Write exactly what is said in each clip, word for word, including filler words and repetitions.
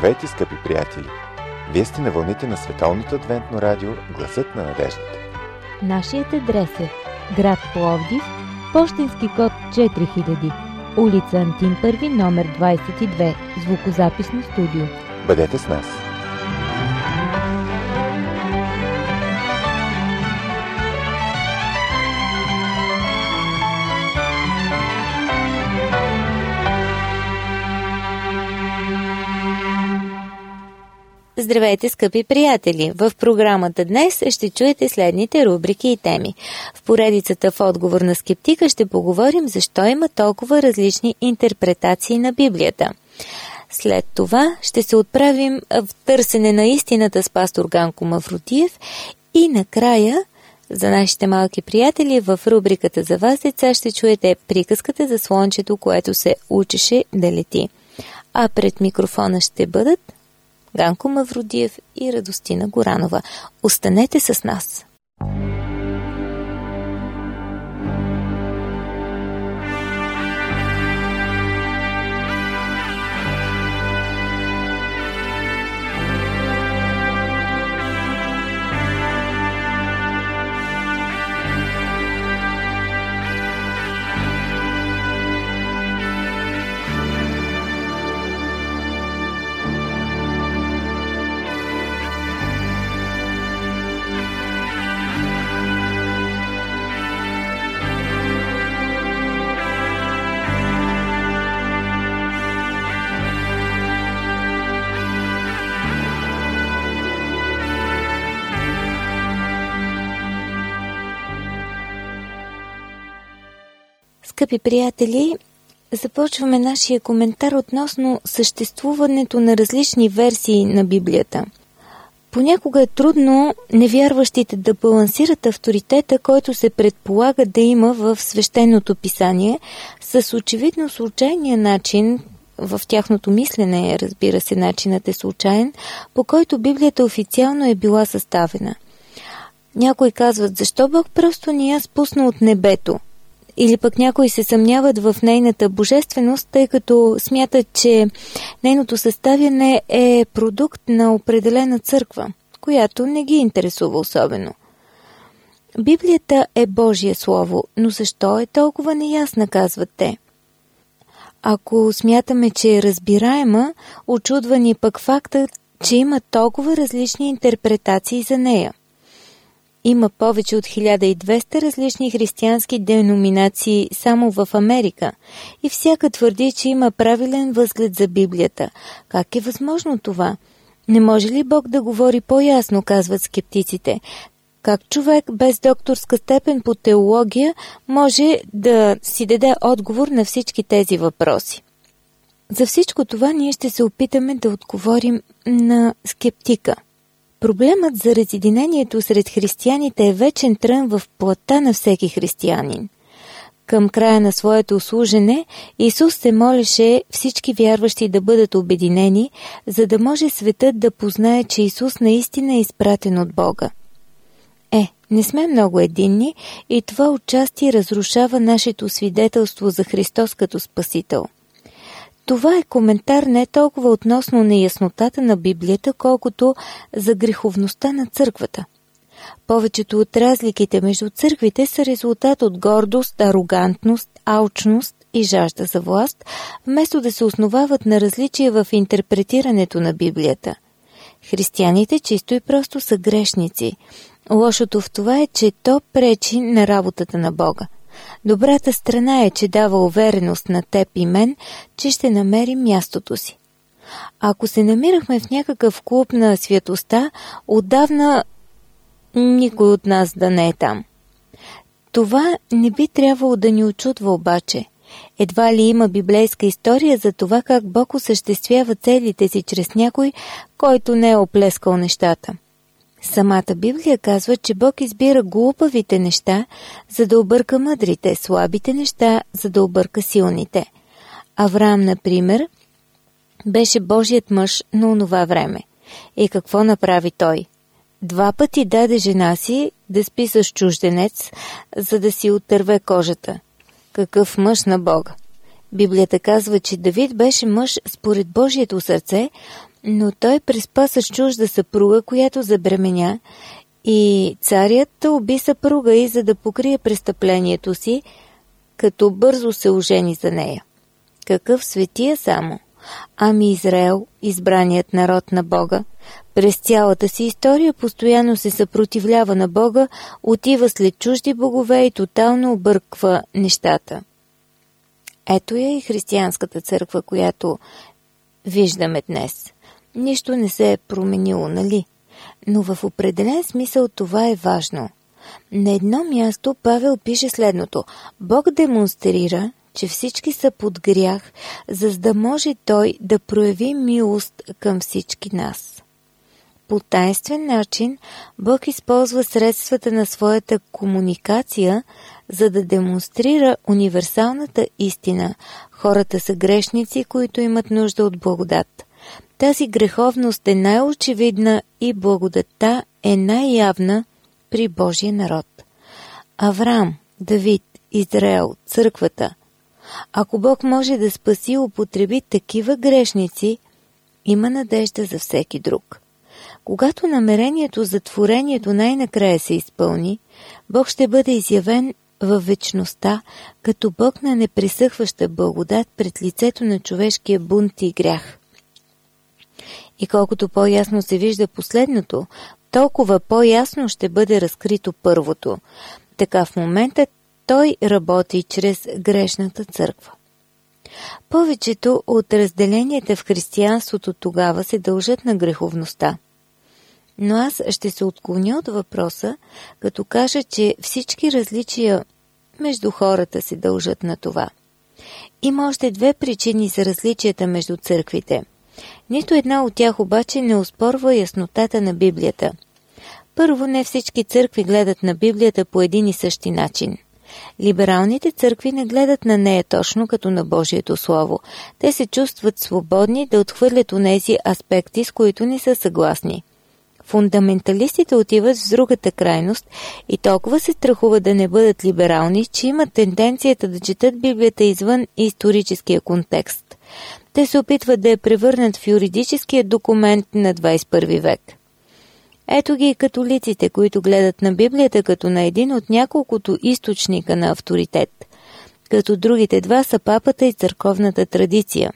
Здравейте, скъпи приятели! Вие сте на вълните на Световното адвентно радио Гласът на надеждата. Нашият адрес е град Пловдив, пощенски код четири хиляди, улица Антим първи, номер двадесет и две, звукозаписно студио. Бъдете с нас! Здравейте, скъпи приятели! В програмата днес ще чуете следните рубрики и теми. В поредицата в отговор на скептика ще поговорим защо има толкова различни интерпретации на Библията. След това ще се отправим в търсене на истината с пастор Ганко Мавродиев и накрая, за нашите малки приятели, в рубриката за вас, деца, ще чуете приказката за слънчето, което се учеше да лети. А пред микрофона ще бъдат Ганко Мавродиев и Радостина Горанова. Останете с нас! Скъпи приятели, започваме нашия коментар относно съществуването на различни версии на Библията. Понякога е трудно невярващите да балансират авторитета, който се предполага да има в свещеното писание, с очевидно случайния начин, в тяхното мислене, разбира се, начинът е случайен, по който Библията официално е била съставена. Някои казват, защо Бог просто ни я спусна от небето? Или пък някои се съмняват в нейната божественост, тъй като смятат, че нейното съставяне е продукт на определена църква, която не ги интересува особено. Библията е Божие слово, но защо е толкова неясна, казват те? Ако смятаме, че е разбираема, очудва ни пък фактът, че има толкова различни интерпретации за нея. Има повече от хиляда и двеста различни християнски деноминации само в Америка и всяка твърди, че има правилен възглед за Библията. Как е възможно това? Не може ли Бог да говори по-ясно, казват скептиците? Как човек без докторска степен по теология може да си даде отговор на всички тези въпроси? За всичко това ние ще се опитаме да отговорим на скептика. Проблемът за разединението сред християните е вечен трън в плътта на всеки християнин. Към края на своето служене Исус се молеше всички вярващи да бъдат обединени, за да може светът да познае, че Исус наистина е изпратен от Бога. Е, не сме много единни и това отчасти разрушава нашето свидетелство за Христос като Спасител. Това е коментар не толкова относно неяснотата на Библията, колкото за греховността на църквата. Повечето от разликите между църквите са резултат от гордост, арогантност, алчност и жажда за власт, вместо да се основават на различия в интерпретирането на Библията. Християните чисто и просто са грешници. Лошото в това е, че то пречи на работата на Бога. Добрата страна е, че дава увереност на теб и мен, че ще намерим мястото си. Ако се намирахме в някакъв клуб на святостта, отдавна никой от нас да не е там. Това не би трябвало да ни очудва обаче. Едва ли има библейска история за това как Бог осъществява целите си чрез някой, който не е оплескал нещата. Самата Библия казва, че Бог избира глупавите неща, за да обърка мъдрите, слабите неща, за да обърка силните. Авраам, например, беше Божият мъж на онова време. И какво направи той? Два пъти даде жена си да спи с чужденец, за да си отърве кожата. Какъв мъж на Бога! Библията казва, че Давид беше мъж според Божието сърце, но той преспа с чужда съпруга, която забременя, и царят уби съпруга й, за да покрие престъплението си, като бързо се ожени за нея. Какъв светия само! Ами Израел, избраният народ на Бога, през цялата си история постоянно се съпротивлява на Бога, отива след чужди богове и тотално обърква нещата. Ето я и християнската църква, която виждаме днес. Нищо не се е променило, нали? Но в определен смисъл това е важно. На едно място Павел пише следното: Бог демонстрира, че всички са под грях, за да може Той да прояви милост към всички нас. По таинствен начин Бог използва средствата на своята комуникация, за да демонстрира универсалната истина. Хората са грешници, които имат нужда от благодат. Тази греховност е най-очевидна и благодатта е най-явна при Божия народ. Авраам, Давид, Израел, църквата. Ако Бог може да спаси и употреби такива грешници, има надежда за всеки друг. Когато намерението за творението най-накрая се изпълни, Бог ще бъде изявен във вечността, като Бог на непресъхваща благодат пред лицето на човешкия бунт и грях. И колкото по-ясно се вижда последното, толкова по-ясно ще бъде разкрито първото. Така в момента Той работи чрез грешната църква. Повечето от разделенията в християнството тогава се дължат на греховността. Но аз ще се отклоня от въпроса, като кажа, че всички различия между хората се дължат на това. Има още две причини за различията между църквите. Нито една от тях обаче не оспорва яснотата на Библията. Първо, не всички църкви гледат на Библията по един и същи начин. Либералните църкви не гледат на нея точно като на Божието Слово. Те се чувстват свободни да отхвърлят онези аспекти, с които не са съгласни. Фундаменталистите отиват в другата крайност и толкова се страхуват да не бъдат либерални, че имат тенденцията да четат Библията извън историческия контекст. Те се опитват да я превърнат в юридическия документ на двадесет и първи век. Ето ги и католиците, които гледат на Библията като на един от няколкото източника на авторитет, като другите два са папата и църковната традиция.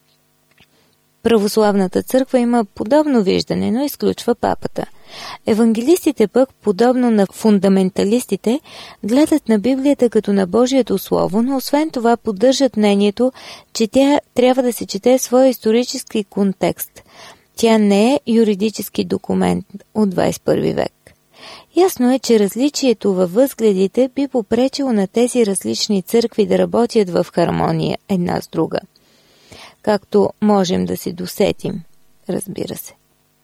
Православната църква има подобно виждане, но изключва папата. Евангелистите пък, подобно на фундаменталистите, гледат на Библията като на Божието Слово, но освен това поддържат мнението, че тя трябва да се чете в своя исторически контекст. Тя не е юридически документ от двадесет и първи век. Ясно е, че различието във възгледите би попречило на тези различни църкви да работят в хармония една с друга. Както можем да се досетим, разбира се.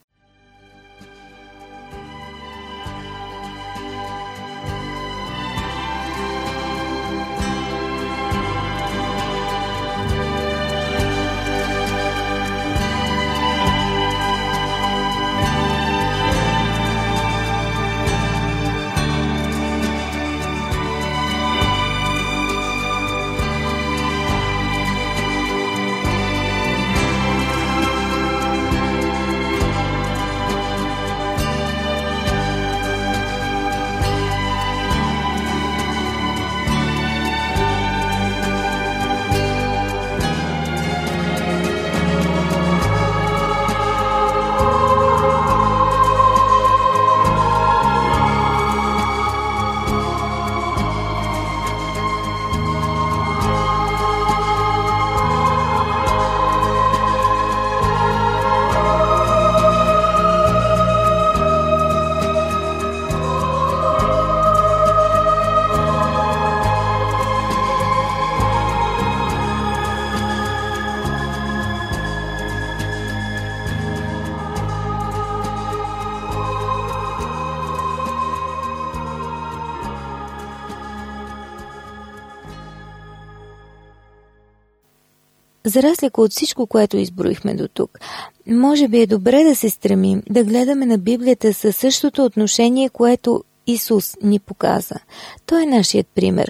За разлика от всичко, което изброихме до тук, може би е добре да се стремим да гледаме на Библията със същото отношение, което Исус ни показа. Той е нашият пример.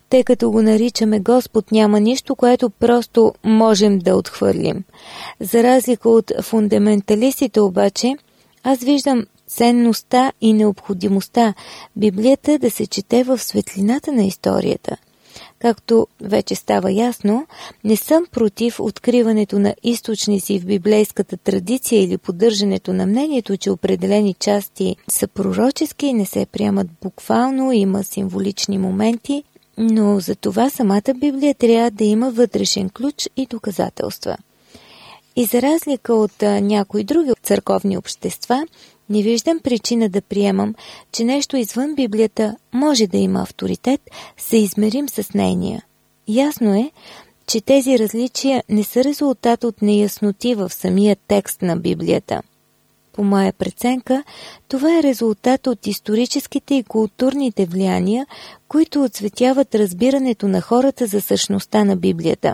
тъй като го наричаме Господ, няма нищо, което просто можем да отхвърлим. За разлика от фундаменталистите обаче, аз виждам ценността и необходимостта Библията да се чете в светлината на историята. Както вече става ясно, не съм против откриването на източници в библейската традиция или поддържането на мнението, че определени части са пророчески и не се приемат буквално, има символични моменти, но за това самата Библия трябва да има вътрешен ключ и доказателства. И за разлика от а, някои други църковни общества, не виждам причина да приемам, че нещо извън Библията може да има авторитет, съизмерим с нейния. Ясно е, че тези различия не са резултат от неясноти в самия текст на Библията. По моя преценка, това е резултат от историческите и културните влияния, които отцветяват разбирането на хората за същността на Библията.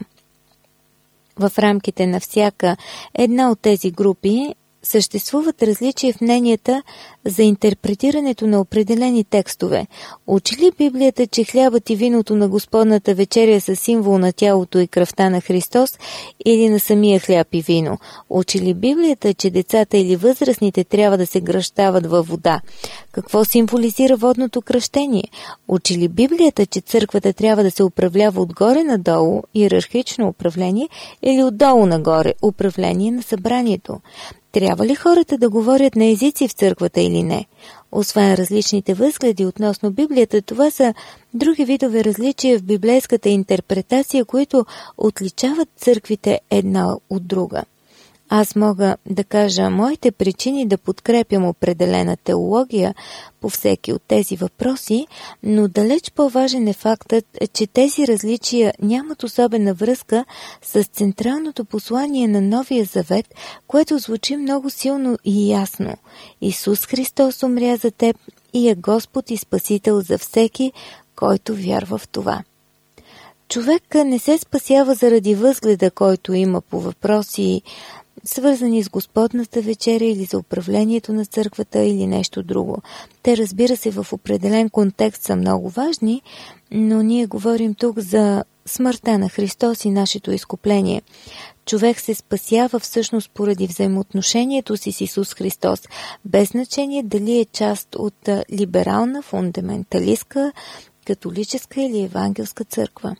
В рамките на всяка една от тези групи съществуват различия в мненията за интерпретирането на определени текстове. Учи ли Библията, че хлябът и виното на Господната вечеря са символ на тялото и кръвта на Христос или на самия хляб и вино? Учи ли Библията, че децата или възрастните трябва да се кръщават във вода? Какво символизира водното кръщение? Учи ли Библията, че църквата трябва да се управлява отгоре надолу, иерархично управление, или отдолу нагоре, управление на събранието? Трябва ли хората да говорят на езици в църквата или не? Освен различните възгледи относно Библията, това са други видове различия в библейската интерпретация, които отличават църквите една от друга. Аз мога да кажа моите причини да подкрепям определена теология по всеки от тези въпроси, но далеч по-важен е фактът, че тези различия нямат особена връзка с централното послание на Новия Завет, което звучи много силно и ясно. Исус Христос умря за теб и е Господ и Спасител за всеки, който вярва в това. Човек не се спасява заради възгледа, който има по въпроси, свързани с Господната вечеря или за управлението на църквата или нещо друго. Те, разбира се, в определен контекст са много важни, но ние говорим тук за смъртта на Христос и нашето изкупление. Човек се спасява всъщност поради взаимоотношението си с Исус Христос, без значение дали е част от либерална, фундаменталистка, католическа или евангелска църква.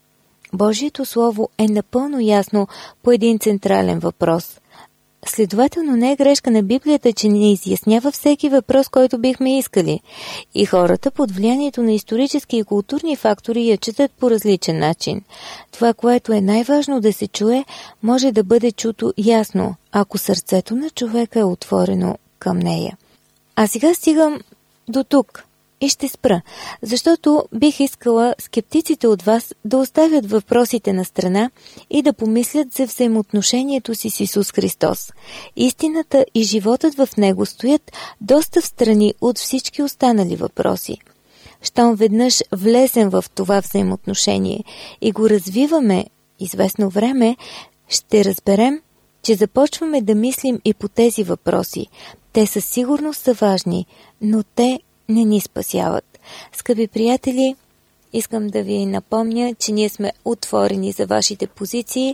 Божието Слово е напълно ясно по един централен въпрос. Следователно не е грешка на Библията, че не изяснява всеки въпрос, който бихме искали. И хората под влиянието на исторически и културни фактори я четат по различен начин. Това, което е най-важно да се чуе, може да бъде чуто ясно, ако сърцето на човека е отворено към нея. А сега стигам до тук. И ще спра, защото бих искала скептиците от вас да оставят въпросите на страна и да помислят за взаимоотношението си с Исус Христос. Истината и животът в Него стоят доста встрани от всички останали въпроси. Щом веднъж влезем в това взаимоотношение и го развиваме известно време, ще разберем, че започваме да мислим и по тези въпроси. Те със сигурност са важни, но те не ни спасяват. Скъпи приятели, искам да ви напомня, че ние сме отворени за вашите позиции.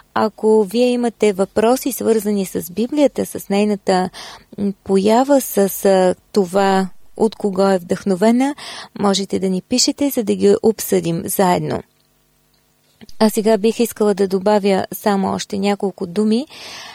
Ако вие имате въпроси, свързани с Библията, с нейната поява, с това от кого е вдъхновена, можете да ни пишете, за да ги обсъдим заедно. А сега бих искала да добавя само още няколко думи,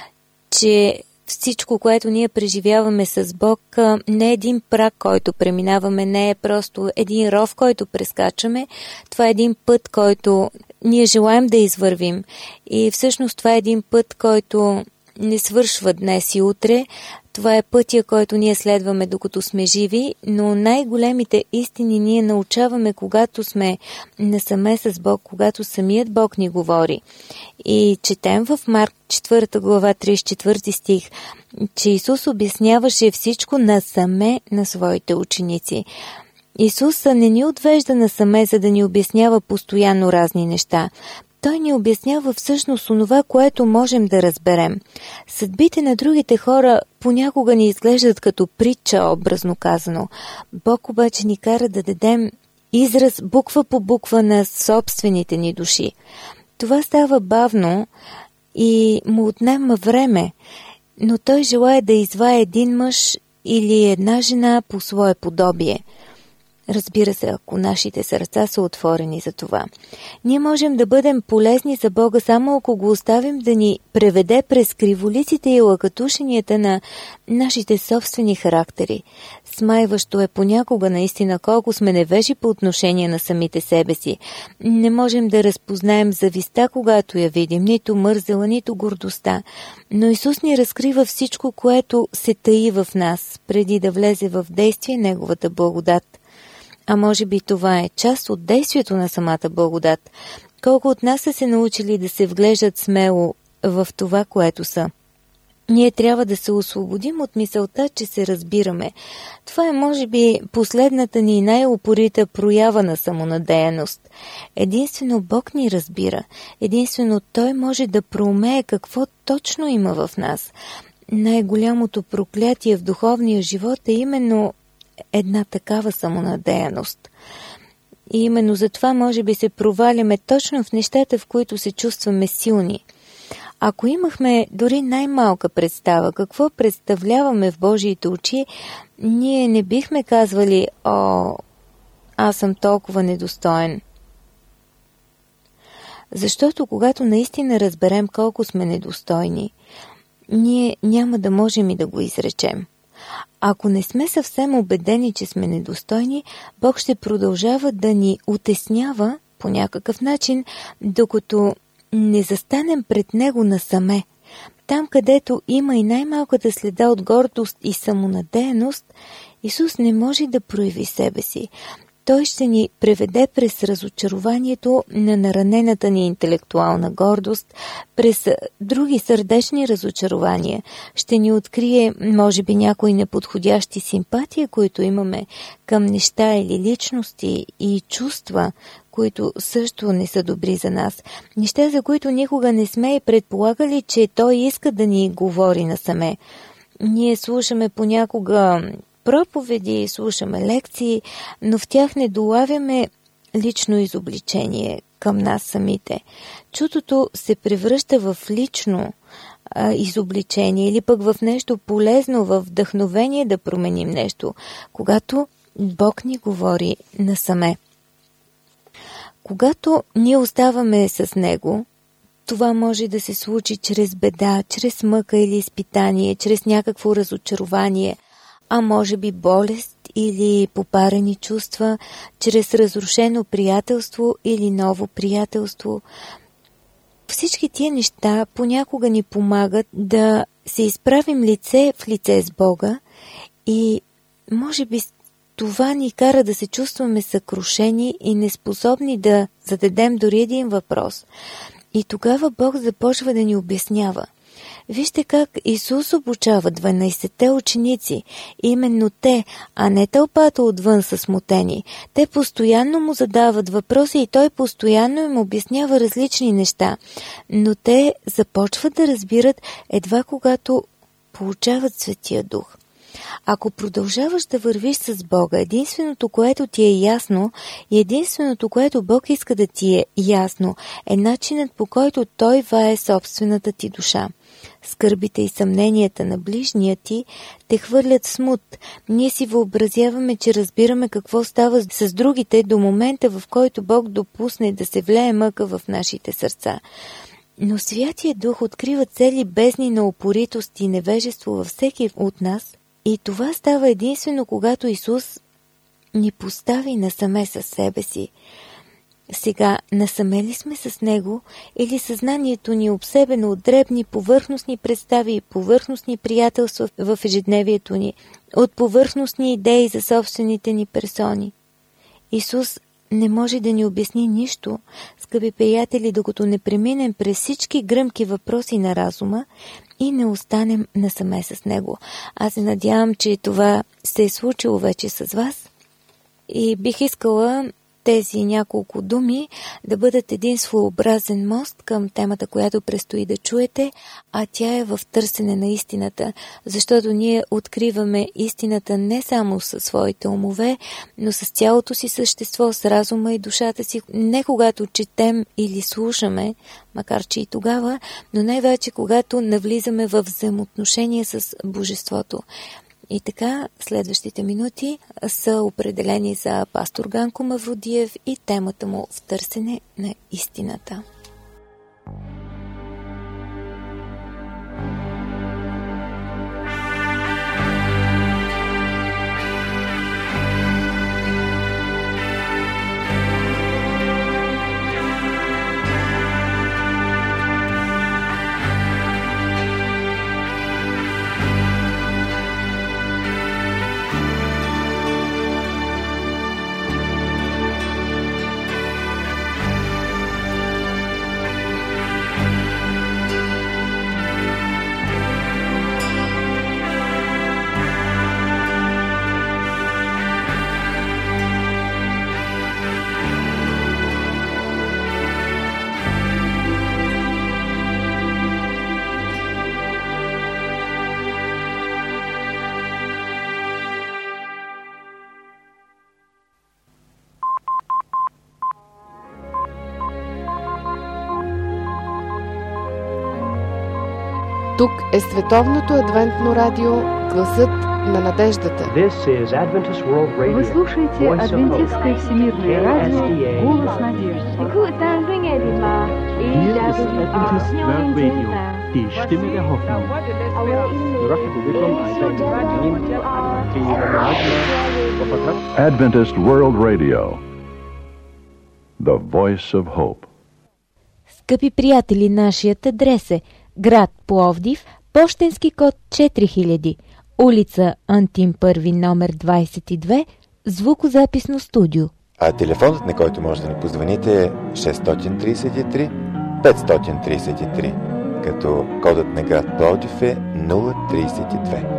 че всичко, което ние преживяваме с Бог, не е един праг, който преминаваме, не е просто един ров, който прескачаме. Това е един път, който ние желаем да извървим. И всъщност това е един път, който не свършва днес и утре. Това е пътя, който ние следваме докато сме живи, но най-големите истини ние научаваме, когато сме насаме с Бог, когато самият Бог ни говори. И четем в Марк четвърта глава, тридесет и четвърти стих, че Исус обясняваше всичко насаме на своите ученици. Исус не ни отвежда насаме, за да ни обяснява постоянно разни неща. Той ни обяснява всъщност онова, което можем да разберем. Съдбите на другите хора понякога ни изглеждат като притча, образно казано. Бог обаче ни кара да дадем израз буква по буква на собствените ни души. Това става бавно и му отнема време, но той желае да извае един мъж или една жена по свое подобие. Разбира се, ако нашите сърца са отворени за това. Ние можем да бъдем полезни за Бога само ако го оставим да ни преведе през криволиците и лъкатушенията на нашите собствени характери. Смайващо е понякога наистина колко сме невежи по отношение на самите себе си. Не можем да разпознаем зависта, когато я видим, нито мързела, нито гордостта. Но Исус ни разкрива всичко, което се таи в нас, преди да влезе в действие Неговата благодат. А може би това е част от действието на самата благодат. Колко от нас са се научили да се вглеждат смело в това, което са. Ние трябва да се освободим от мисълта, че се разбираме. Това е, може би, последната ни най-упорита проява на самонадеяност. Единствено Бог ни разбира. Единствено Той може да проумее какво точно има в нас. Най-голямото проклятие в духовния живот е именно една такава самонадеяност. И именно затова може би се проваляме точно в нещата, в които се чувстваме силни. Ако имахме дори най-малка представа какво представляваме в Божиите очи, ние не бихме казвали: «О, аз съм толкова недостоен». Защото когато наистина разберем колко сме недостойни, ние няма да можем и да го изречем. Ако не сме съвсем убедени, че сме недостойни, Бог ще продължава да ни утеснява по някакъв начин, докато не застанем пред Него насаме. Там, където има и най-малката следа от гордост и самонадеяност, Исус не може да прояви себе си. Той ще ни преведе през разочарованието на наранената ни интелектуална гордост, през други сърдечни разочарования. Ще ни открие, може би, някои неподходящи симпатии, които имаме към неща или личности и чувства, които също не са добри за нас. Неща, за които никога не сме и предполагали, че Той иска да ни говори насаме. Ние слушаме понякога проповеди, слушаме лекции, но в тях не долавяме лично изобличение към нас самите. Чутото се превръща в лично а, изобличение или пък в нещо полезно, в вдъхновение да променим нещо, когато Бог ни говори насаме. Когато ние оставаме с Него, това може да се случи чрез беда, чрез мъка или изпитание, чрез някакво разочарование, а може би болест или попарени чувства, чрез разрушено приятелство или ново приятелство. Всички тия неща понякога ни помагат да се изправим лице в лице с Бога и може би това ни кара да се чувстваме съкрушени и неспособни да зададем дори един въпрос. И тогава Бог започва да ни обяснява. Вижте как Исус обучава дванайсетте ученици. Именно те, а не тълпата отвън са смутени. Те постоянно му задават въпроси и той постоянно им обяснява различни неща. Но те започват да разбират едва когато получават Светия Дух. Ако продължаваш да вървиш с Бога, единственото, което ти е ясно и единственото, което Бог иска да ти е ясно, е начинът, по който Той вае собствената ти душа. Скърбите и съмненията на ближния ти те хвърлят смут. Ние си въобразяваме, че разбираме какво става с другите до момента, в който Бог допусне да се влее мъка в нашите сърца. Но Святия Дух открива цели бездни на упоритост и невежество във всеки от нас, и това става единствено, когато Исус ни постави насаме със себе си. Сега, насаме ли сме с Него или съзнанието ни е обсебено от дребни повърхностни представи и повърхностни приятелства в ежедневието ни, от повърхностни идеи за собствените ни персони? Исус не може да ни обясни нищо, скъпи приятели, докато не преминем през всички гръмки въпроси на разума и не останем насаме с Него. Аз се надявам, че това се е случило вече с вас и бих искала тези няколко думи да бъдат един своеобразен мост към темата, която предстои да чуете, а тя е в търсене на истината, защото ние откриваме истината не само със своите умове, но с цялото си същество, с разума и душата си, не когато четем или слушаме, макар че и тогава, но най-вече когато навлизаме в взаимоотношения с Божеството. И така, следващите минути са определени за пастор Ганко Мавродиев и темата му в търсене на истината. Тук е Световното адвентно радио, гласът на надеждата. Вы слушаете Адвентистское всемирное радио, голос надежды. Adventist World Radio, the voice of hope. Скъпи приятели, нашият адрес е град Пловдив, пощенски код четири хиляди, улица Антим първи, номер двадесет и две, звукозаписно студио. А телефонът, на който може да ни позвоните, е шест три три пет три три, като кодът на град Пловдив е нула тридесет и две.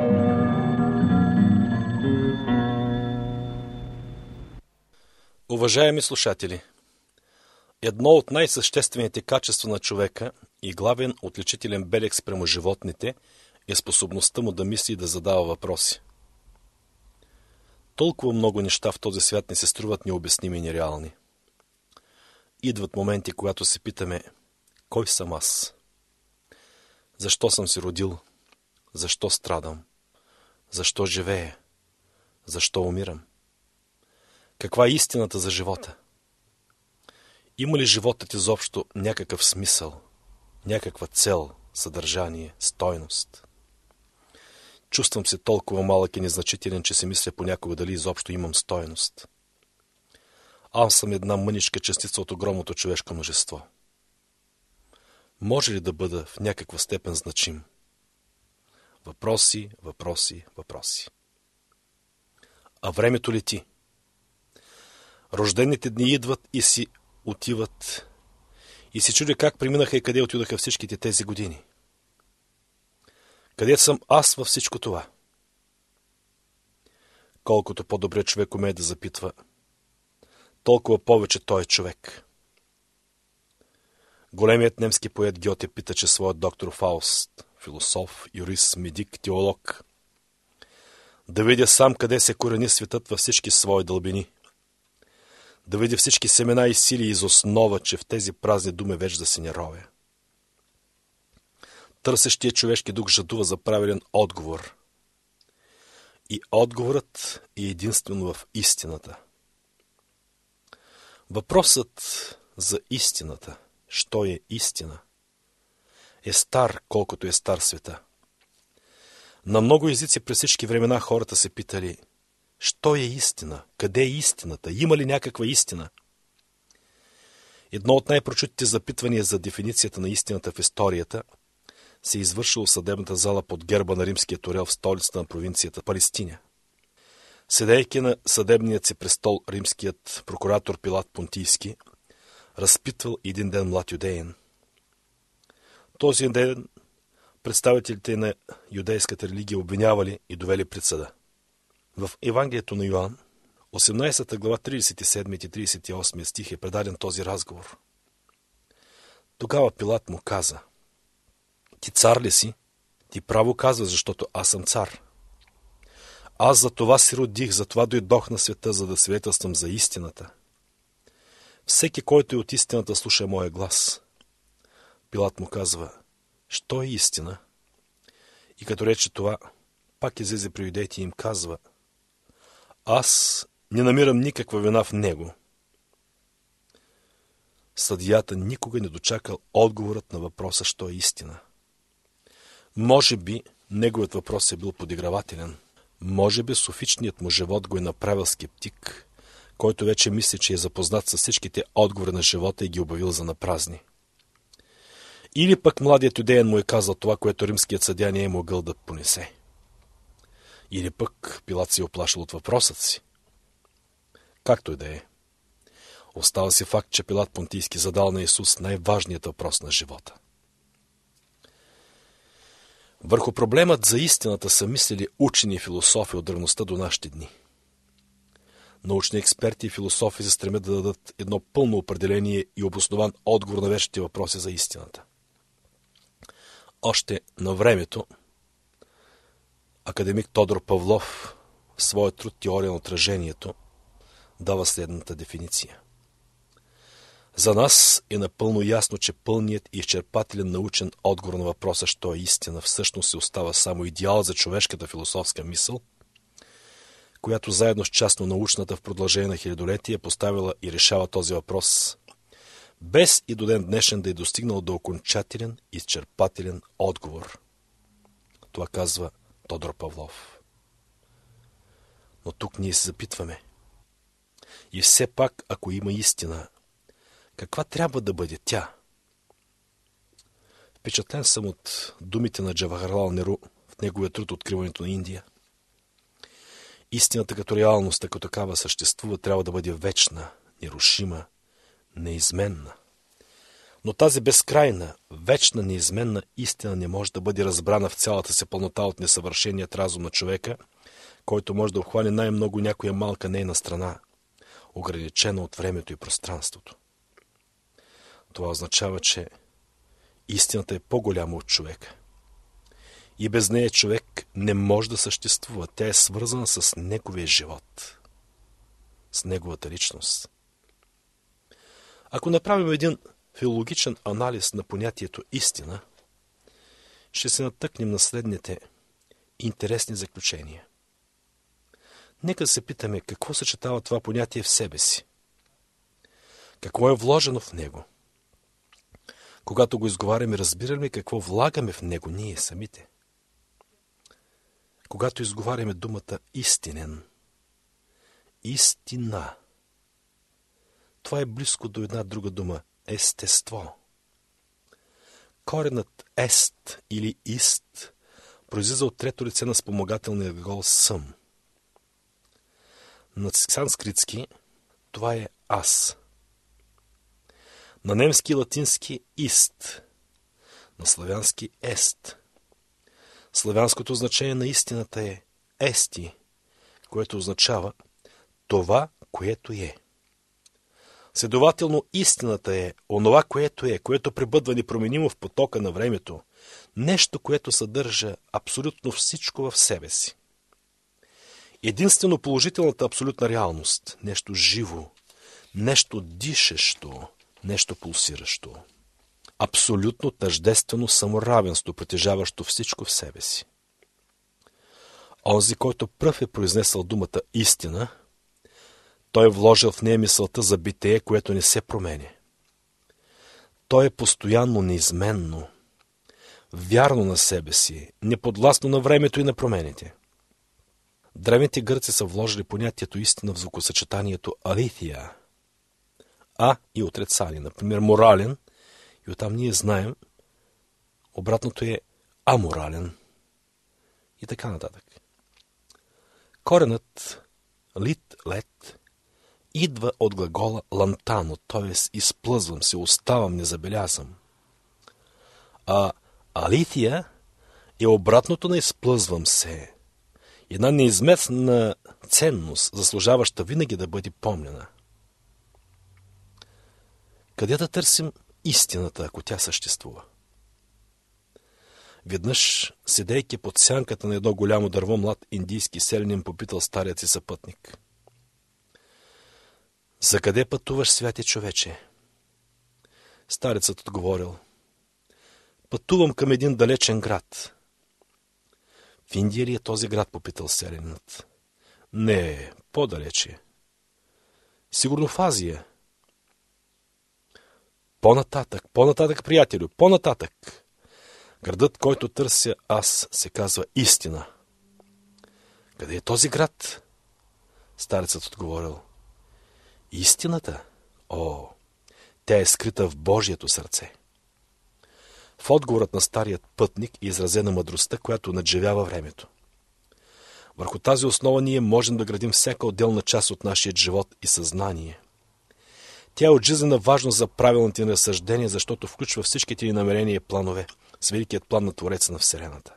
Уважаеми слушатели, едно от най-съществените качества на човека и главен отличителен белег спрямо животните е способността му да мисли и да задава въпроси. Толкова много неща в този свят не се струват необясними и нереални. Идват моменти, когато се питаме: кой съм аз? Защо съм се родил? Защо страдам? Защо живея? Защо умирам? Каква е истината за живота? Има ли животът изобщо някакъв смисъл, някаква цел, съдържание, стойност? Чувствам се толкова малък и незначителен, че си мисля понякога дали изобщо имам стойност. Аз съм една мъничка частица от огромното човешко множество. Може ли да бъда в някаква степен значим? Въпроси, въпроси, въпроси. А времето лети. Рождените дни идват и си отиват, и се чудя как преминаха и къде отидоха всичките тези години. Къде съм аз във всичко това? Колкото по-добре човек умее да запитва, толкова повече той е човек. Големият немски поет Гьоте питаше своят доктор Фауст, философ, юрист, медик, теолог, да видя сам къде се корени светът във всички свои дълбини, да видя всички семена и сили из основа, че в тези празни думи вече да се не ровя. Търсещия човешки дух жадува за правилен отговор. И отговорът е единствено в истината. Въпросът за истината, що е истина, е стар, колкото е стар света. На много езици през всички времена хората се питали: що е истина? Къде е истината? Има ли някаква истина? Едно от най-прочутите запитвания за дефиницията на истината в историята се е извършило в съдебната зала под герба на римския турел в столицата на провинцията Палестина. Седейки на съдебният си престол, римският прокуратор Пилат Понтийски разпитвал един ден млад юдеин. Този ден представителите на юдейската религия обвинявали и довели пред съда. В Евангелието на Йоан, осемнадесета глава, тридесет и седми и тридесет и осми стих е предаден този разговор. Тогава Пилат му каза: ти цар ли си? Ти право казваш, защото аз съм цар. Аз за това си родих, за това дойдох на света, за да свидетелствам за истината. Всеки, който е от истината, слуша моя глас. Пилат му казва: що е истина? И като рече това, пак излезе при юдеите и им казва: аз не намирам никаква вина в него. Съдията никога не дочакал отговорът на въпроса, що е истина. Може би неговият въпрос е бил подигравателен. Може би софичният му живот го е направил скептик, който вече мисли, че е запознат с всичките отговори на живота и ги обявил за напразни. Или пък младият юдеен му е казал това, което римският съдия не е могъл да понесе. Или пък Пилат се е оплашил от въпросът си. Както и да е. Остава си факт, че Пилат Понтийски задал на Исус най-важният въпрос на живота. Върху проблемът за истината са мислили учени и философи от древността до нашите дни. Научни експерти и философи се стремят да дадат едно пълно определение и обоснован отговор на вечните въпроси за истината. Още на времето академик Тодор Павлов в своя труд «Теория на отражението» дава следната дефиниция. За нас е напълно ясно, че пълният и изчерпателен научен отговор на въпроса, що е истина, всъщност се остава само идеал за човешката философска мисъл, която заедно с частно научната в продължение на хилядолетия поставила и решава този въпрос, без и до ден днешен да е достигнал до окончателен и изчерпателен отговор. Това казва Тодор Павлов. Но тук ние се запитваме. И все пак, ако има истина, каква трябва да бъде тя? Впечатлен съм от думите на Джавахарлал Неру в неговия труд «Откриването на Индия». Истината като реалност, като такава съществува, трябва да бъде вечна, нерушима, неизменна. Но тази безкрайна, вечна, неизменна истина не може да бъде разбрана в цялата си пълнота от несъвършеният разум на човека, който може да обхване най-много някоя малка нейна страна, ограничена от времето и пространството. Това означава, че истината е по-голяма от човека. И без нея човек не може да съществува. Тя е свързана с неговия живот, с неговата личност. Ако направим един филологичен анализ на понятието истина, ще се натъкнем на следните интересни заключения. Нека се питаме какво съчетава това понятие в себе си. Какво е вложено в него? Когато го изговаряме, разбираме какво влагаме в него ние самите. Когато изговаряме думата истинен, истина, това е близко до една друга дума – естество. Коренът ест или ист произлиза от трето лице на спомагателния глагол съм. На санскритски това е аз. На немски и латински ист. На славянски ест. Славянското значение на истината е ести, което означава това, което е. Следователно, истината е онова, което е, което пребъдва непроменимо в потока на времето, нещо, което съдържа абсолютно всичко в себе си. Единствено положителната абсолютна реалност, нещо живо, нещо дишещо, нещо пулсиращо. Абсолютно тъждествено саморавенство, притежаващо всичко в себе си. Онзи, който пръв е произнесъл думата истина, той е вложил в нея мисълта за битие, което не се променя. Той е постоянно неизменно, вярно на себе си, неподвластно на времето и на промените. Древните гърци са вложили понятието истина в звукосъчетанието алithia, а и отрицание, например морален, и оттам ние знаем, обратното е аморален и така нататък. Коренът лит, лет идва от глагола лантано, т.е. изплъзвам се, оставам, не забелязвам. А алithia е обратното на изплъзвам се. Една неизместна ценност, заслужаваща винаги да бъде помнена. Къде да търсим истината, ако тя съществува? Веднъж, седейки под сянката на едно голямо дърво, млад индийски селянин попитал старият си съпътник: „За къде пътуваш, святи човече?“ Старецът отговорил: „Пътувам към един далечен град.“ „В Индия ли е този град?“ попитал селянинът. „Не, по-далече. Сигурно в Азия.“ „По-нататък, по-нататък, приятелю, по-нататък. Градът, който търся аз, се казва Истина.“ „Къде е този град?“ Старецът отговорил: „Истината? О, тя е скрита в Божието сърце.“ В отговорът на старият пътник е изразена мъдростта, която надживява времето. Върху тази основа ние можем да градим всяка отделна част от нашия живот и съзнание. Тя е от жизнена важност за правилните ни разсъждения, защото включва всичките ни намерения и планове с великият план на Твореца на Вселената.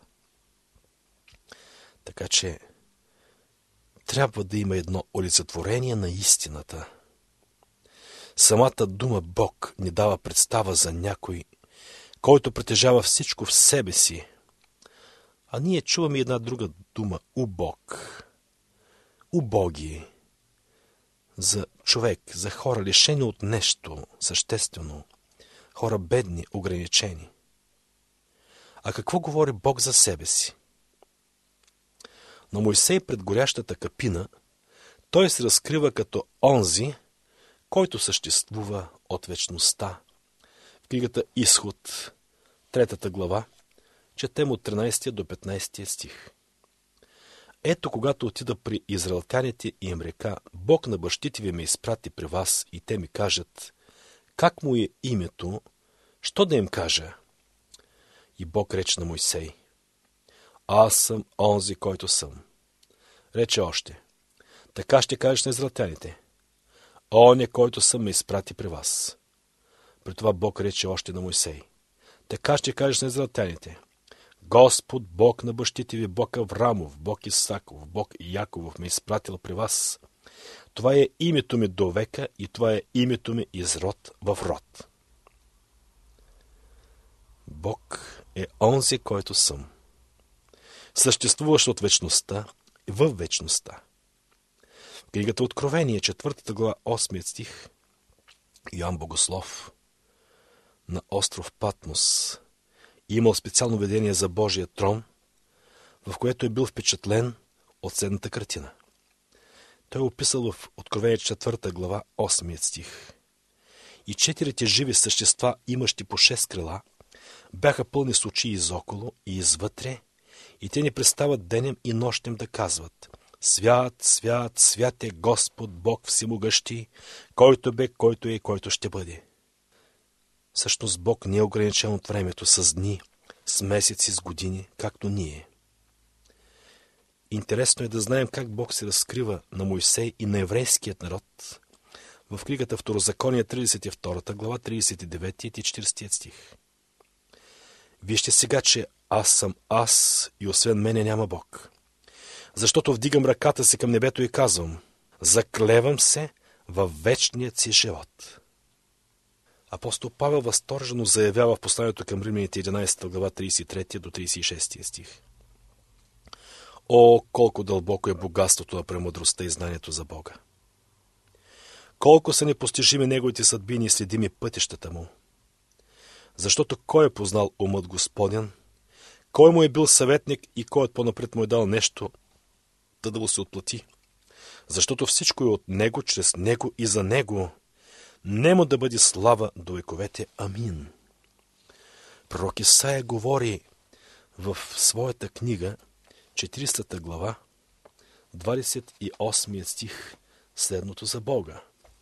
Така че трябва да има едно олицетворение на истината. Самата дума Бог ни дава представа за някой, който притежава всичко в себе си. А ние чуваме една друга дума – убог. Убоги. За човек, за хора лишени от нещо съществено, хора бедни, ограничени. А какво говори Бог за себе си? На Мойсей пред горящата капина той се разкрива като онзи, който съществува от вечността. В книгата Изход, третата глава, четем от тринайсети до петнайсети стих. „Ето, когато отида при израелтяните и им река: Бог на бащите ви ме изпрати при вас, и те ми кажат: как му е името, що да им кажа? И Бог рече на Мойсей: аз съм онзи, който съм. Рече още: така ще кажеш на израелтяните: оня, който съм, ме изпрати при вас. При това Бог рече още на Мойсей: така ще кажеш на израелтяните: Господ, Бог на бащите ви, Бог Аврамов, Бог Исаков, Бог Яковов ме изпратил при вас. Това е името ми до века и това е името ми из род в род. Бог е онзи, който съм, съществуващ от вечността и във вечността. В книгата Откровение, четвъртата глава, осмият стих, Йоан Богослов на остров Патмос имал специално видение за Божия трон, в което е бил впечатлен от следната картина. Той е описал в Откровение четвърта глава, осмият стих. И четирите живи същества, имащи по шест крила, бяха пълни с очи изоколо и извътре, и те ни престават денем и нощем да казват: Свят, свят, свят е Господ Бог всемогъщи, който бе, който е и който ще бъде. Всъщност Бог не е ограничен от времето с дни, с месеци, с години, както ние. Интересно е да знаем как Бог се разкрива на Мойсей и на еврейският народ в книгата Второзаконие, тридесет и втора глава, тридесет и девети и четиридесети стих. Вижте сега, че аз съм аз и освен мене няма Бог. Защото вдигам ръката си към небето и казвам: заклевам се във вечният си живот. Апостол Павел възторжено заявява в посланието към Римляните, единайсета глава, тридесет и трети до тридесет и шести стих. О, колко дълбоко е богатството на премъдростта и знанието за Бога! Колко са непостижими неговите съдбини и следими пътищата му! Защото кой е познал умът Господен, кой му е бил съветник и кой от по-напред му е дал нещо, да да го се отплати? Защото всичко е от него, чрез него и за него. Нему да бъде слава до вековете. Амин. Пророк Исаия говори в своята книга, четиридесета глава, двадесет и осми стих, следното за Бога.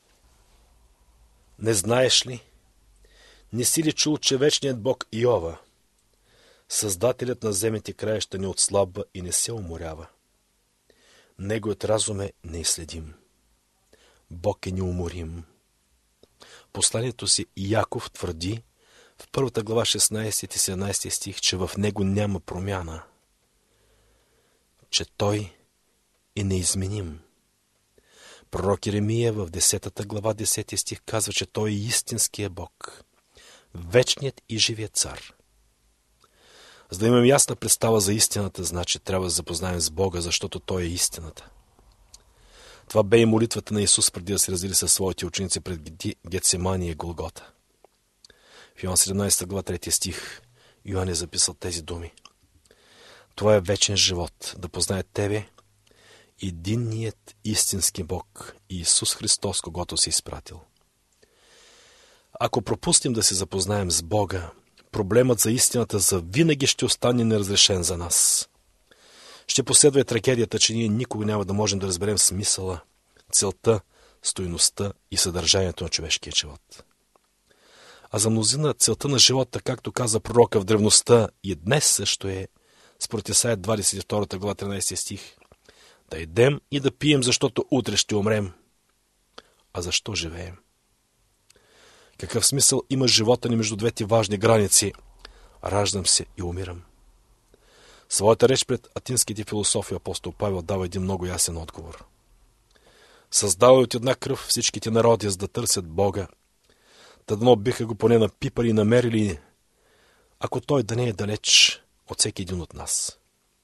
Не знаеш ли? Не си ли чул, че вечният Бог Йова, Създателят на земните краища, не отслабва и не се уморява? Неговият разум е неизследим. Бог е неуморим. Посланието си Яков твърди в първата глава, шестнайсети и седемнайсети стих, че в него няма промяна, че той е неизменим. Пророк Иеремия в десета глава, десети стих казва, че Той е истинския Бог, вечният и живият цар. За да имам ясна представа за истината, значи трябва да запознаем с Бога, защото Той е истината. Това бе и молитвата на Исус преди да се раздели със своите ученици пред Гетсимания и Голгота. В Йоан седемнадесета глава, трети стих, Йоан е записал тези думи. Това е вечен живот, да познае Тебе, единният истински Бог и Исус Христос, когото си изпратил. Ако пропустим да се запознаем с Бога, проблемът за истината за винаги ще остане неразрешен за нас. Ще последва и трагедията, че ние никога няма да можем да разберем смисъла, целта, стойността и съдържанието на човешкия живот. А за мнозина целта на живота, както каза пророка в древността, и днес също е, според Исаия двадесет и втора глава, тринадесети стих, да едем и да пием, защото утре ще умрем. А защо живеем? Какъв смисъл има живота ни между двете важни граници? Раждам се и умирам. Своята реч пред атинските философи апостол Павел дава един много ясен отговор. Създава от една кръв всичките народи, за да търсят Бога. Тъдно биха го поне напипали и намерили, ако Той да не е далеч от всеки един от нас.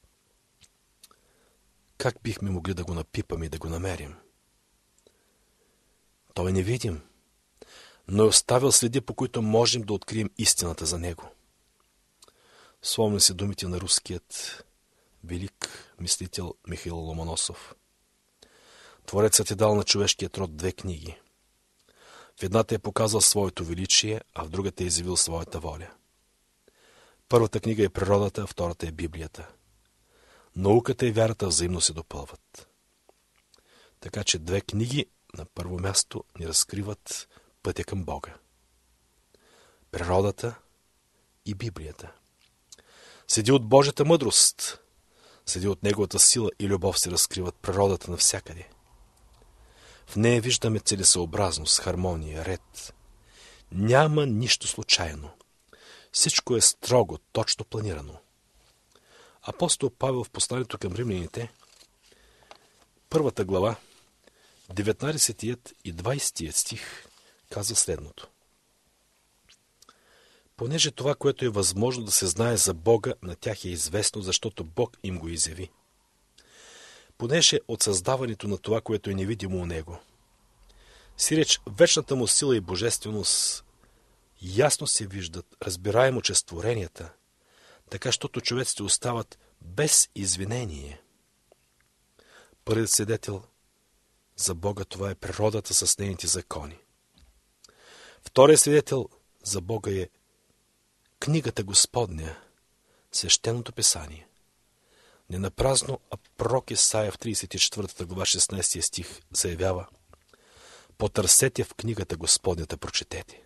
Как бихме могли да го напипаме и да го намерим? Той е невидим, но е оставил следи, по които можем да открием истината за Него. Спомня се думите на руският велик мислител Михаил Ломоносов. Творецът е дал на човешкият род две книги. В едната е показал своето величие, а в другата е изявил своята воля. Първата книга е природата, а втората е Библията. Науката и вярата взаимно се допълват. Така че две книги на първо място ни разкриват пътя към Бога. Природата и Библията. Седи от Божията мъдрост, седи от Неговата сила и любов се разкриват природата навсякъде. В нея виждаме целесъобразност, хармония, ред. Няма нищо случайно. Всичко е строго, точно планирано. Апостол Павел в посланието към римляните, първата глава, деветнадесетият и двадесетият стих, казва следното. Понеже това, което е възможно да се знае за Бога, на тях е известно, защото Бог им го изяви. Понеже от създаването на това, което е невидимо у Него, сиреч вечната му сила и божественост ясно се виждат, разбираемо чрез творенията, така, щото човеците остават без извинение. Първият свидетел за Бога, това е природата с нейните закони. Вторият свидетел за Бога е книгата Господня, свещеното писание. Не напразно, а пророк Исаия в тридесет и четвърта глава, шестнадесети стих заявява: потърсете в книгата Господня да прочетете.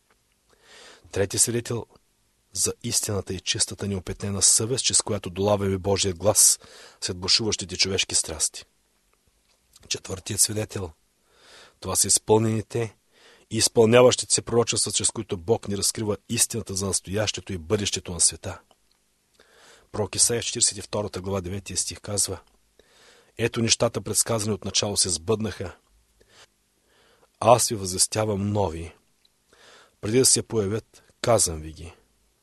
Трети свидетел за истината и чистата неопетнена съвест, чрез която долавяме Божия глас след бушуващите човешки страсти. Четвъртият свидетел, това са изпълнените и изпълняващите се пророчества, чрез които Бог ни разкрива истината за настоящето и бъдещето на света. Пророк Исаия в четиридесет и втора глава, девети стих казва: ето нещата, предсказани от начало, се сбъднаха. Аз ви възвестявам нови. Преди да се появят, казвам ви ги.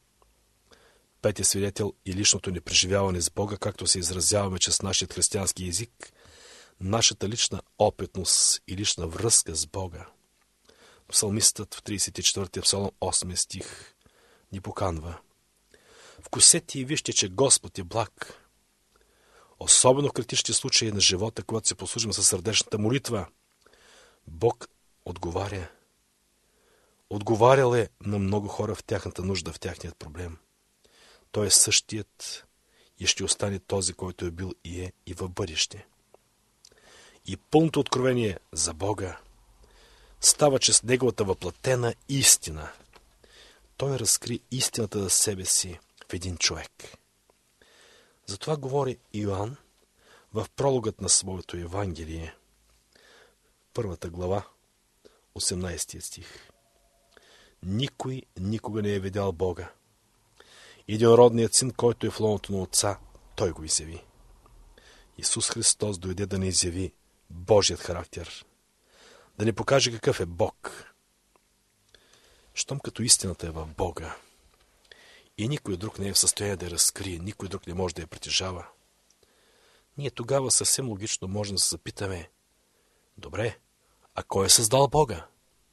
Петият свидетел и личното ни преживяване с Бога, както се изразяваме чрез нашия християнски език, нашата лична опитност и лична връзка с Бога. Псалмистът в тридесет и четвъртия псалом, осми стих, ни поканва: вкусете и вижте, че Господ е благ. Особено в критични случаи на живота, когато се послужим със сърдечната молитва, Бог отговаря. Отговарял е на много хора в тяхната нужда, в тяхният проблем. Той е същият и ще остане този, който е бил и е и в бъдеще. И пълното откровение за Бога става чрез Неговата въплатена истина. Той разкри истината за себе си в един човек. Затова говори Йоан в прологът на своето Евангелие, първата глава, осемнадесети стих. Никой никога не е видял Бога. Единородният син, който е в лоното на Отца, Той го изяви. Исус Христос дойде да ни изяви Божият характер, да ни покаже какъв е Бог. Щом като истината е в Бога и никой друг не е в състояние да я разкрие, никой друг не може да я притежава, ние тогава съвсем логично можем да се запитаме: добре, а кой е създал Бога?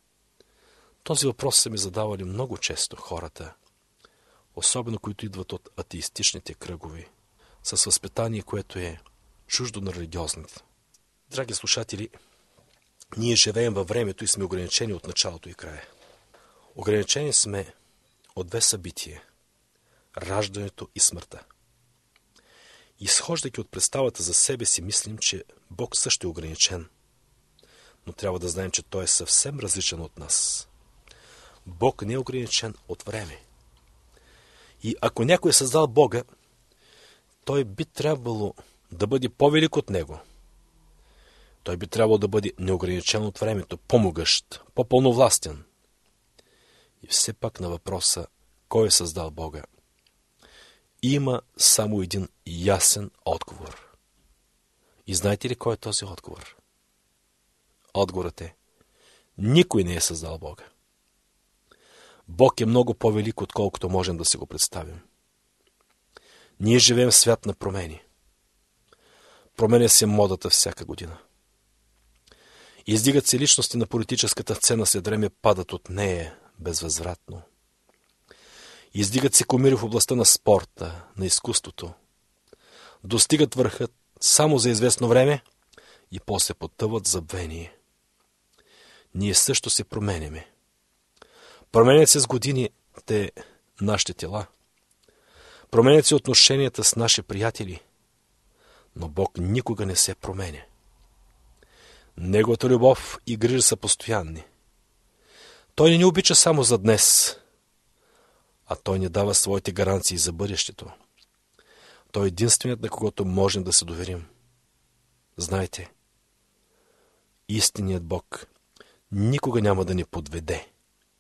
Този въпрос са ми задавали много често хората, особено които идват от атеистичните кръгови, с възпитание, което е чуждо на религиозните. Драги слушатели, ние живеем във времето и сме ограничени от началото и края. Ограничени сме от две събития – раждането и смъртта. Изхождайки от представата за себе си, мислим, че Бог също е ограничен, но трябва да знаем, че Той е съвсем различен от нас. Бог не е ограничен от време. И ако някой е създал Бога, Той би трябвало да бъде по-велик от Него. Той би трябвало да бъде неограничен от времето, по-могъщ, по-пълновластен. И все пак на въпроса кой е създал Бога, има само един ясен отговор. И знаете ли кой е този отговор? Отговорът е: никой не е създал Бога. Бог е много по-велик, отколкото можем да си го представим. Ние живеем в свят на промени. Променя се модата всяка година. Издигат се личности на политическата сцена, след време падат от нея безвъзвратно. Издигат се кумири в областта на спорта, на изкуството. Достигат върхът само за известно време и после потъват в забвение. Ние също се променяме. Променят се с годините нашите тела. Променят се отношенията с наши приятели. Но Бог никога не се променя. Неговата любов и грижа са постоянни. Той не ни обича само за днес, а Той ни дава своите гаранции за бъдещето. Той е единственият, на когото можем да се доверим. Знайте, истинният Бог никога няма да ни подведе.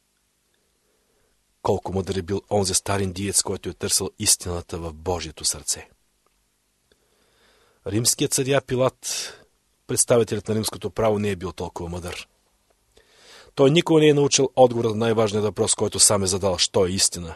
Колко мъдър е бил онзи стар индиец, който е търсил истината в Божието сърце. Римският съдия Пилат, представителят на римското право, не е бил толкова мъдър. Той никога не е научил отговора на най-важният въпрос, който сам е задал: що е истина?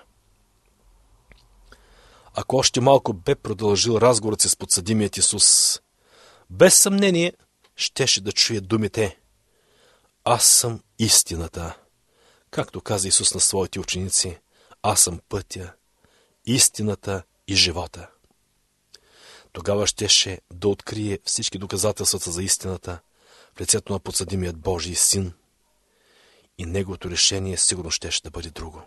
Ако още малко бе продължил разговорът си с подсъдимият Исус, без съмнение щеше да чуе думите: аз съм истината. Както каза Исус на своите ученици: аз съм пътя, истината и живота. Тогава щеше да открие всички доказателствата за истината в лицето на подсъдимият Божий син и неговото решение сигурно щеше да бъде друго.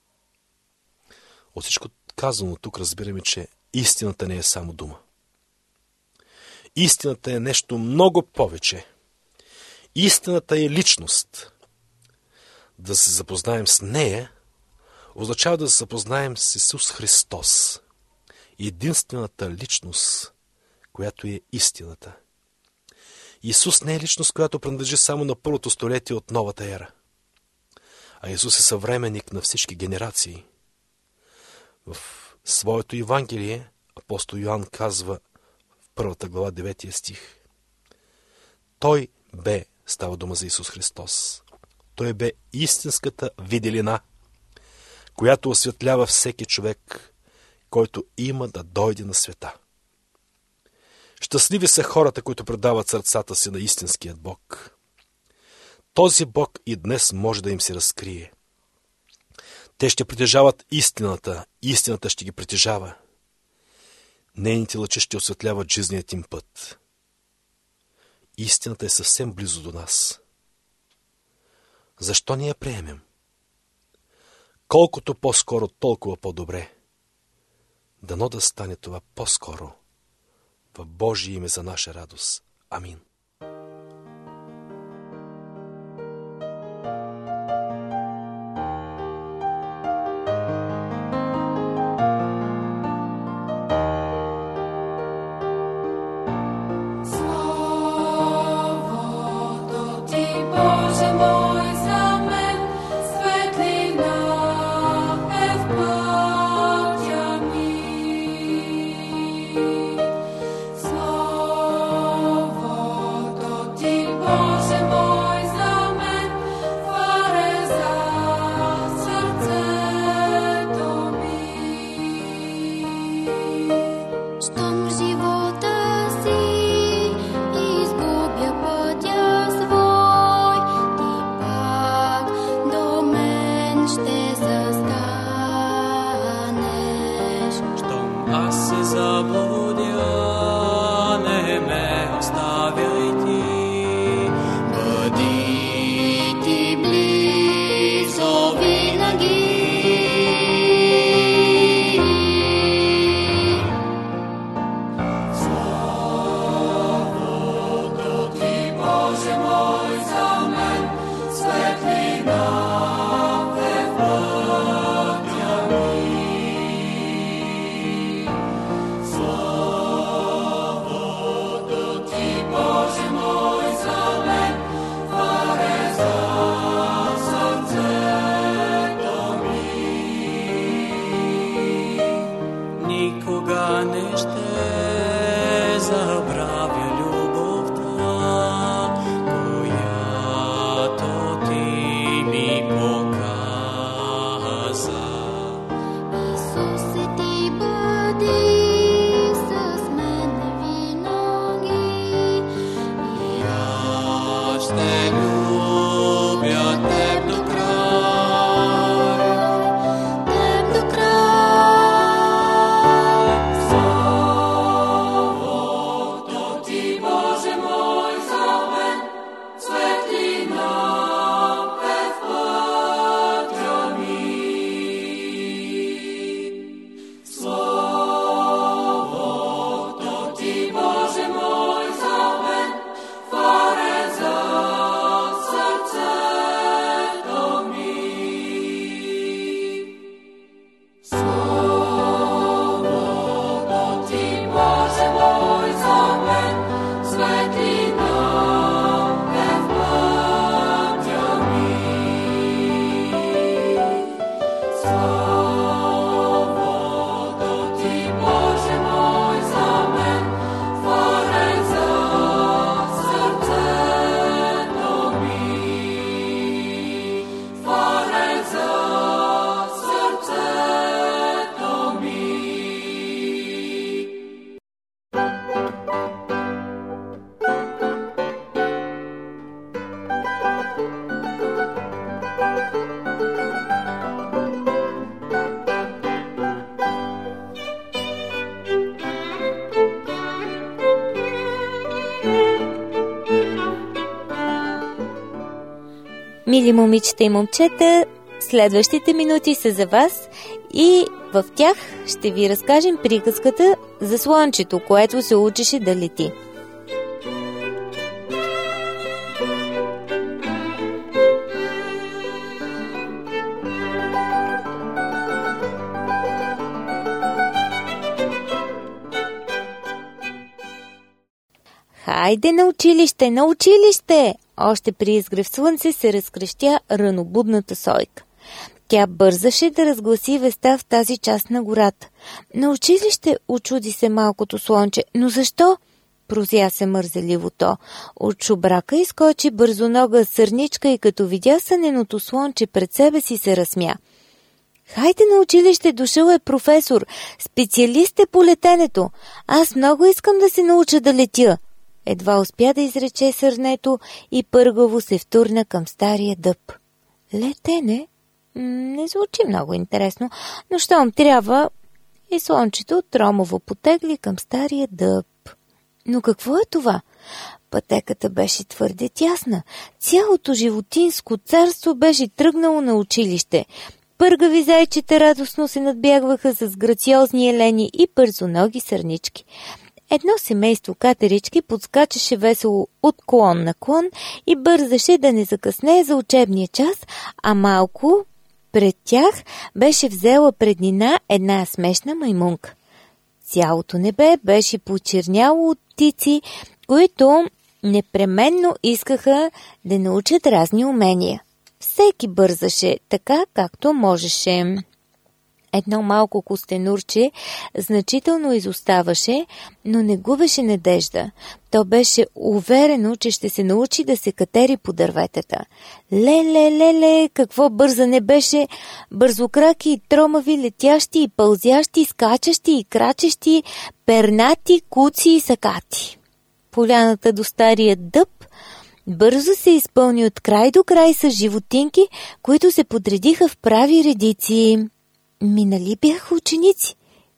От всичко казано тук разбираме, че истината не е само дума. Истината е нещо много повече. Истината е личност. Да се запознаем с нея означава да се запознаем с Исус Христос, единствената личност, която е истината. Исус не е личност, която принадлежи само на първото столетие от новата ера, а Исус е съвременник на всички генерации. В своето Евангелие апостол Йоан казва в първата глава, деветия стих: Той бе, става дума за Исус Христос, Той бе истинската виделина, която осветлява всеки човек, който има да дойде на света. Щастливи са хората, които предават сърцата си на истинският Бог. Този Бог и днес може да им се разкрие. Те ще притежават истината, истината ще ги притежава. Нейните лъчи ще осветляват жизненият им път. Истината е съвсем близо до нас. Защо не я приемем? Колкото по-скоро, толкова по-добре. Дано да стане това по-скоро в Божие име за наша радост. Амин. Slow Мили момичета и момчета, следващите минути са за вас и в тях ще ви разкажем приказката за слънчето, което се учеше да лети. Хайде на училище, на училище! Още при изгрев слънце се разкрещя ранобудната сойка. Тя бързаше да разгласи веста в тази част на гората. На училище, очуди се малкото слънче. Но защо? Прозя се мързеливо то. От шубрака изкочи бързонога сърничка и като видя съненото слънче пред себе си се разсмя. Хайде на училище, дошъл е професор, специалист е по летенето. Аз много искам да се науча да летя. Едва успя да изрече сърнето и пъргаво се втурна към стария дъб. Летене? Не звучи много интересно, но щом трябва, и слънчето тромово потегли към стария дъб. Но какво е това? Пътеката беше твърде тясна. Цялото животинско царство беше тръгнало на училище. Пъргави зайчета радостно се надбягваха с грациозни елени и бързоноги сърнички. Едно семейство катерички подскачаше весело от клон на клон и бързаше да не закъснее за учебния час, а малко пред тях беше взела преднина една смешна маймунка. Цялото небе беше почерняло от птици, които непременно искаха да научат разни умения. Всеки бързаше така, както можеше. Едно малко костенурче значително изоставаше, но не губеше надежда. То беше уверено, че ще се научи да се катери по дърветата. Леле, леле, какво бързане беше! Бързокраки и тромави, летящи и пълзящи, скачащи и крачещи, пернати, куци и сакати. Поляната до стария дъб бързо се изпълни от край до край с животинки, които се подредиха в прави редици. Минали бяха ученици.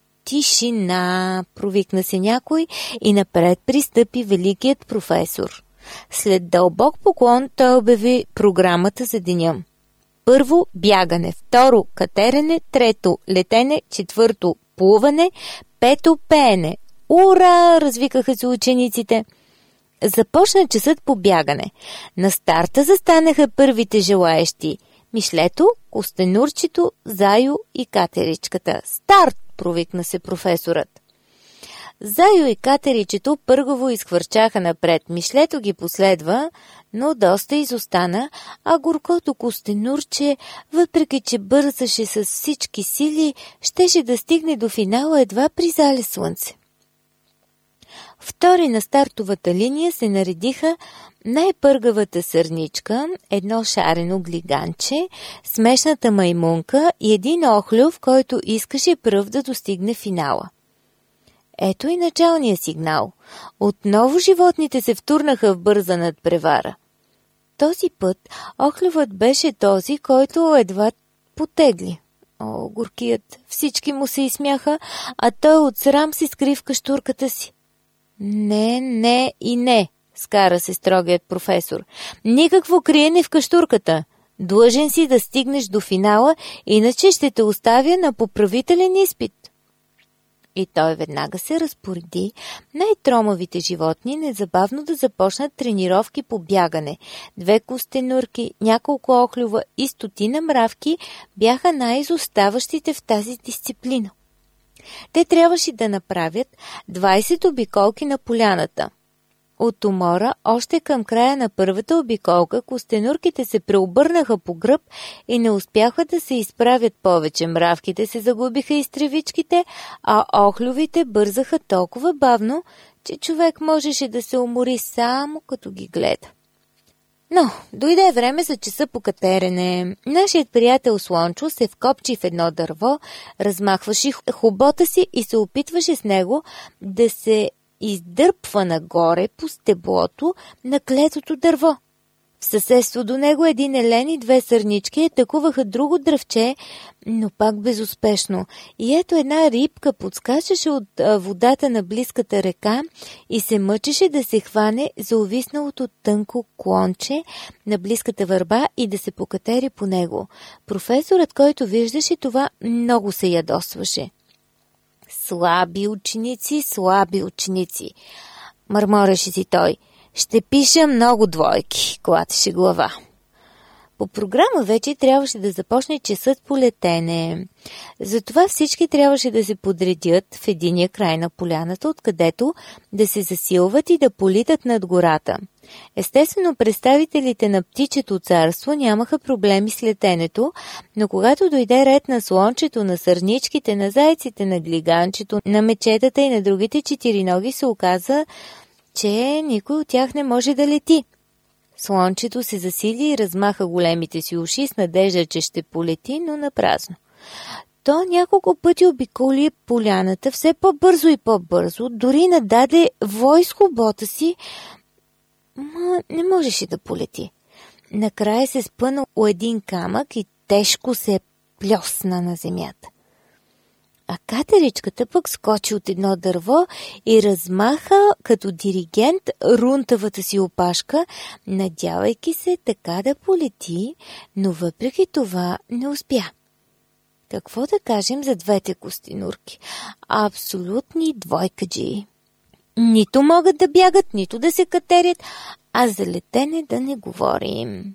Тишина, провикна се някой и напред пристъпи великият професор. След дълбок поклон той обяви програмата за деня. Първо бягане, второ катерене, трето летене, четвърто плуване, пето пеене. Ура! Развикаха се учениците. Започна часът по бягане. На старта застанаха първите желаещи. Мишлето, костенурчето, Зайо и катеричката. Старт! Провикна се професорът. Зайо и катеричето пъргово изхвърчаха напред. Мишлето ги последва, но доста изостана, а горкото костенурче, въпреки че бързаше с всички сили, щеше да стигне до финала едва при зале слънце. Втори на стартовата линия се наредиха най-пъргавата сърничка, едно шарено глиганче, смешната маймунка и един охлюв, който искаше пръв да достигне финала. Ето и началния сигнал. Отново животните се втурнаха в бърза надпревара. Този път охлювът беше този, който едва потегли. О, горкият! Всички му се изсмяха, а той от срам си скри в каштурката си. Не, не и не, скара се строгият професор. Никакво криене в каштурката. Длъжен си да стигнеш до финала, иначе ще те оставя на поправителен изпит. И той веднага се разпореди най-тромавите животни незабавно да започнат тренировки по бягане. Две костенурки, няколко охлюва и стотина мравки бяха най-изоставащите в тази дисциплина. Те трябваше да направят двайсет обиколки на поляната. От умора, още към края на първата обиколка, костенурките се преобърнаха по гръб и не успяха да се изправят повече. Мравките се загубиха из тревичките, а охлювите бързаха толкова бавно, че човек можеше да се умори само като ги гледа. Но дойде време за часа по катерене. Нашият приятел Слънчо се вкопчи в едно дърво, размахваше хобота си и се опитваше с него да се издърпва нагоре по стеблото на клетото дърво. В съседство до него един елен и две сърнички атакуваха друго дръвче, но пак безуспешно. И ето една рибка подскачаше от водата на близката река и се мъчеше да се хване за увисналото тънко клонче на близката върба и да се покатери по него. Професорът, който виждаше това, много се ядосваше. Слаби ученици, слаби ученици, мърмореше си той. Ще пиша много двойки, клатеше глава. По програма вече трябваше да започне часът по летене. Затова всички трябваше да се подредят в единия край на поляната, откъдето да се засилват и да политат над гората. Естествено, представителите на птичето царство нямаха проблеми с летенето, но когато дойде ред на слончето, на сърничките, на зайците, на глиганчето, на мечетата и на другите четириноги, се оказа, че никой от тях не може да лети. Слончето се засили и размаха големите си уши с надежда, че ще полети, но напразно. То няколко пъти обиколи поляната, все по-бързо и по-бързо, дори нададе войско бота си, но не можеше да полети. Накрая се спъна у един камък и тежко се плесна на земята. А катеричката пък скочи от едно дърво и размаха като диригент рунтавата си опашка, надявайки се така да полети, но въпреки това не успя. Какво да кажем за двете костенурки? Абсолютни двойкаджии. Нито могат да бягат, нито да се катерят, а за летене да не говорим.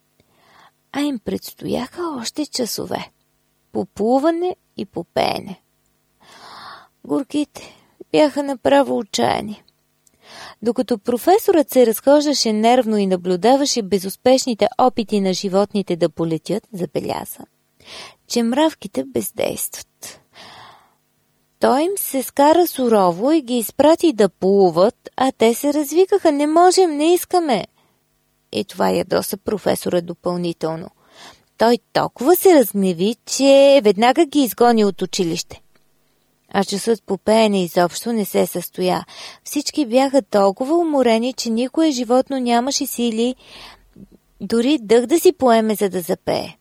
А им предстояха още часове. По плуване и по пеене. Горките бяха направо отчаяни. Докато професорът се разхождаше нервно и наблюдаваше безуспешните опити на животните да полетят, забеляза, че мравките бездействат. Той им се скара сурово и ги изпрати да плуват, а те се развикаха: не можем, не искаме. И това ядоса професора допълнително. Той толкова се разгневи, че веднага ги изгони от училище. А часът по пеене изобщо не се състоя. Всички бяха толкова уморени, че никое животно нямаше сили дори дъх да си поеме, за да запее.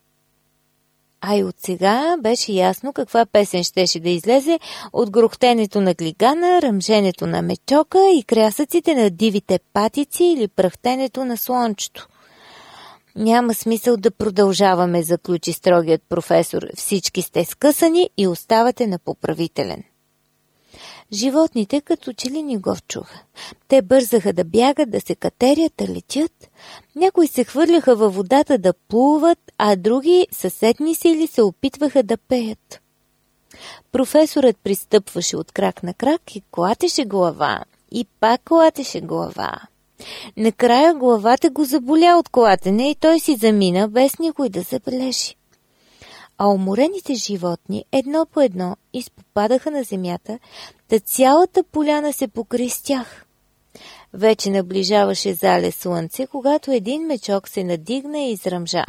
А и от сега беше ясно каква песен щеше да излезе от грохтенето на глигана, ръмженето на мечока и крясъците на дивите патици или пръхтенето на слончето. Няма смисъл да продължаваме, заключи строгият професор. Всички сте скъсани и оставате на поправителен. Животните като че ли не го чуха. Те бързаха да бягат, да се катерят, да летят. Някои се хвърляха във водата да плуват, а други съседни сили се опитваха да пеят. Професорът пристъпваше от крак на крак и клатеше глава. И пак клатеше глава. Накрая главата го заболя от клатене и той си замина, без никой да се бележи. А уморените животни едно по едно изпопадаха на земята, та цялата поляна се покри с тях. Вече наближаваше зале слънце, когато един мечок се надигна и изръмжа.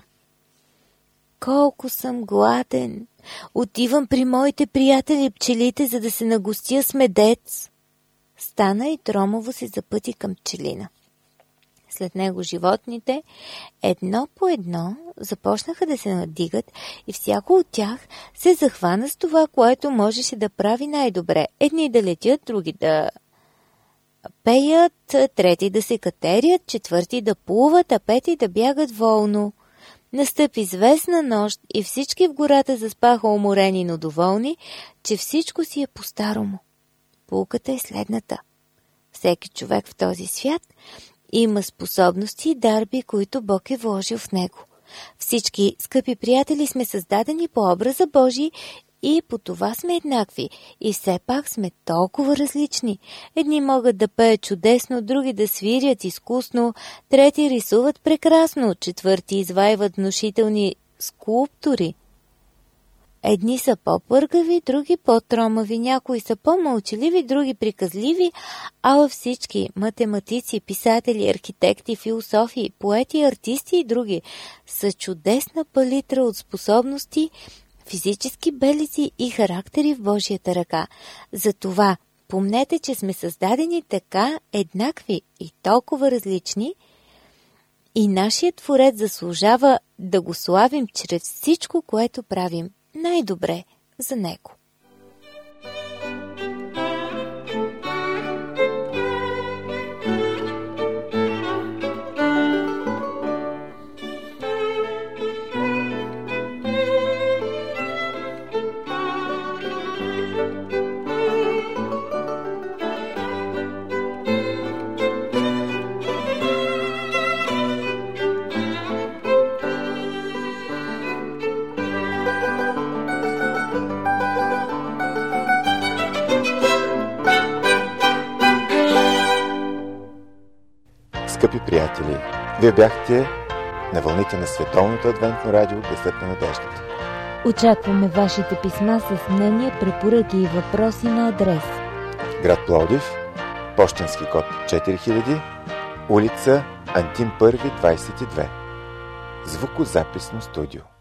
Колко съм гладен! Отивам при моите приятели пчелите, за да се нагостя с медец. Стана и тромово се запъти към пчелина. След него животните едно по едно започнаха да се надигат и всяко от тях се захвана с това, което можеше да прави най-добре. Едни да летят, други да пеят, трети да се катерят, четвърти да плуват, а пети да бягат волно. Настъпи известна нощ и всички в гората заспаха уморени, но доволни, че всичко си е по-старому. Поуката е следната. Всеки човек в този свят има способности и дарби, които Бог е вложил в него. Всички, скъпи приятели, сме създадени по образа Божий и по това сме еднакви. И все пак сме толкова различни. Едни могат да пеят чудесно, други да свирят изкусно, трети рисуват прекрасно, четвърти извайват внушителни скулптури. Едни са по-пъргави, други по-тромави, някои са по-мълчаливи, други приказливи, а във всички математици, писатели, архитекти, философи, поети, артисти и други са чудесна палитра от способности, физически белези и характери в Божията ръка. Затова помнете, че сме създадени така еднакви и толкова различни И нашият Творец заслужава да го славим чрез всичко, което правим най-добре за Него. Скъпи приятели, вие бяхте на вълните на Световното адвентно радио Гласът на надеждата. Очакваме вашите писма с мнения, препоръки и въпроси на адрес: град Пловдив, пощенски код четири хиляди, улица Антим първи, двайсет и две. Звукозаписно студио.